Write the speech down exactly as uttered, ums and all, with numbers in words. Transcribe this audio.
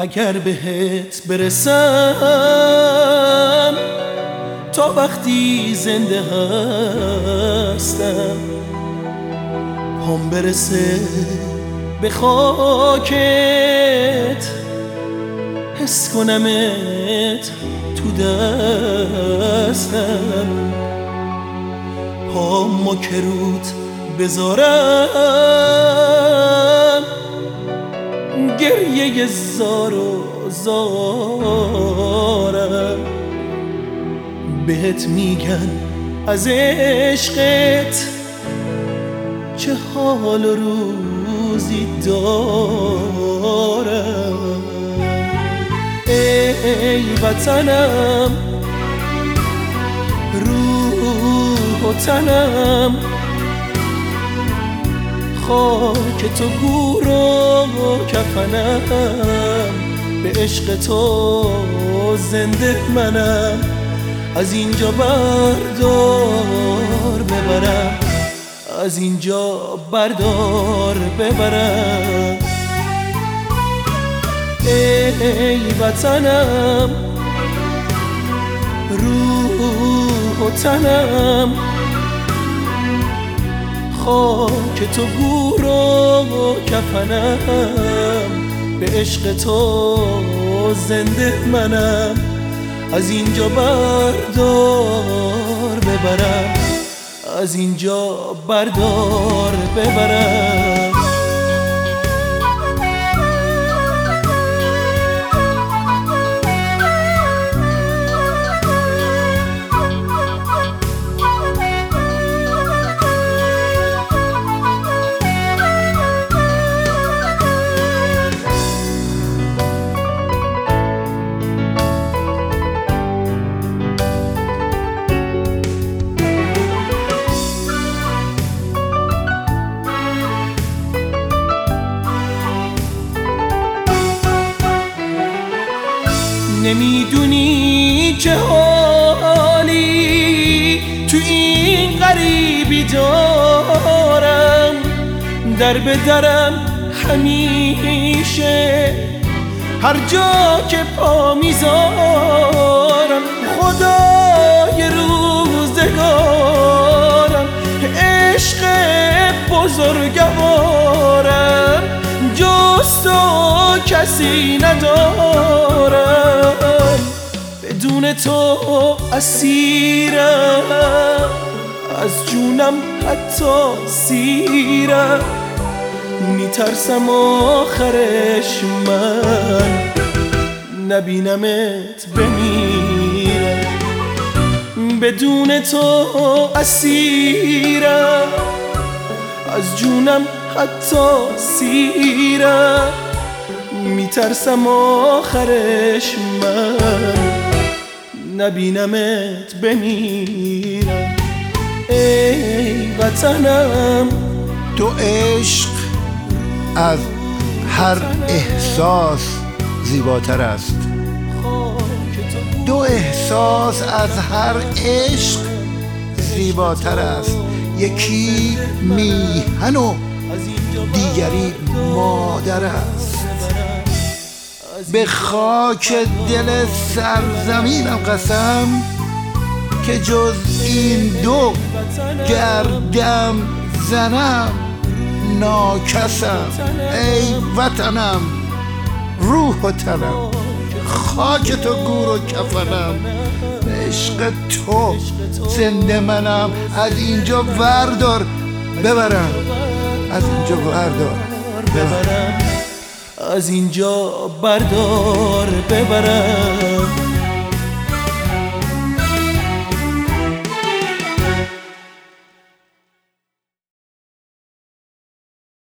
اگر بهت برسم تا وقتی زنده هستم، پام برسه به خاکت، حس کنمت تو دستم، پامو که روت بذارم، گریه زار و زارم. بهت میگن از عشقت چه حال و روزی دارم. ای وطنم، روح و تنم، خاک تو گور و کفنم، به عشق تو زنده منم. از اینجا بردار ببرم، از اینجا بردار ببرم. ای وطنم، روح و تنم، خاک تو گور و کفنم، به عشق تو زنده منم. از اینجا بردار ببرم، از اینجا بردار ببرم. نمیدونی چه حالی تو این غریبی دارم، در به درم همیشه هر جا که پا میذارم. خدای روزگارم، عشق بزرگوارم، جز تو کسی ندارم. بدون تو اسیرم، از جونم حتی سیرم. میترسم آخرش من نبینمت بمیرم. بدون تو اسیرم، از جونم حتی سیرم. میترسم آخرش من نبینمت بمیرم. ای وطنم، تو عشق از هر احساس زیباتر است. دو احساس از هر عشق زیباتر است، یکی میهن و دیگری مادر است. به خاک دل سرزمینم قسم که جز این دو گردم زنم ناکسم. ای وطنم، روح و تنم، خاک تو گور و کفنم، عشق تو زنده منم. از اینجا بردار ببرم، از اینجا بردار ببرم، از اینجا بردار ببرم.